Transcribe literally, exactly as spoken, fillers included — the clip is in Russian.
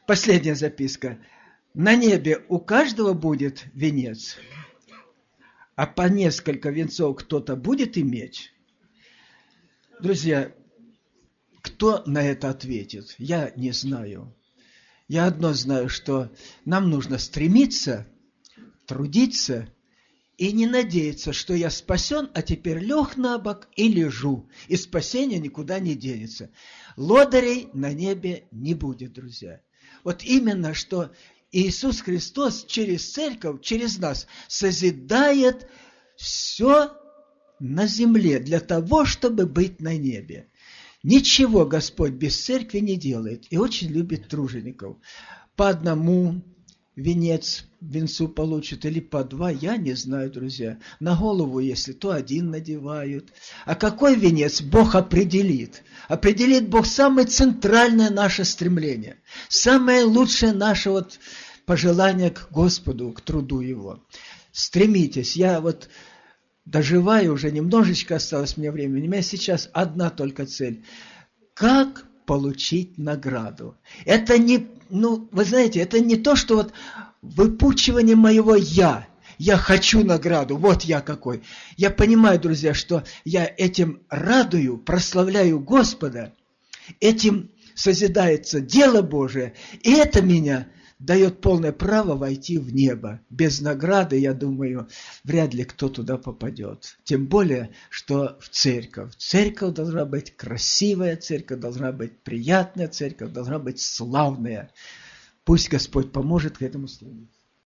Последняя записка. На небе у каждого будет венец, а по несколько венцов кто-то будет иметь. Друзья, кто на это ответит? Я не знаю. Я одно знаю, что нам нужно стремиться, трудиться и не надеяться, что я спасен, а теперь лег на бок и лежу, и спасение никуда не денется. Лодырей на небе не будет, друзья. Вот именно, что Иисус Христос через церковь, через нас созидает все на земле для того, чтобы быть на небе. Ничего Господь без церкви не делает и очень любит тружеников. По одному венец, венцу получат или по два, я не знаю, друзья. На голову, если то один надевают. А какой венец Бог определит? Определит Бог самое центральное наше стремление, самое лучшее наше вот пожелание к Господу, к труду Его. Стремитесь. Я вот доживаю, уже немножечко осталось мне времени. У меня сейчас одна только цель. Как получить награду? Это не, ну, вы знаете, это не то, что вот выпучивание моего «я». Я хочу награду, вот я какой. Я понимаю, друзья, что я этим радую, прославляю Господа, этим созидается дело Божие, и это меня дает полное право войти в небо. Без награды, я думаю, вряд ли кто туда попадет. Тем более, что в церковь. Церковь должна быть красивая, церковь должна быть приятная, церковь должна быть славная. Пусть Господь поможет к этому стремиться.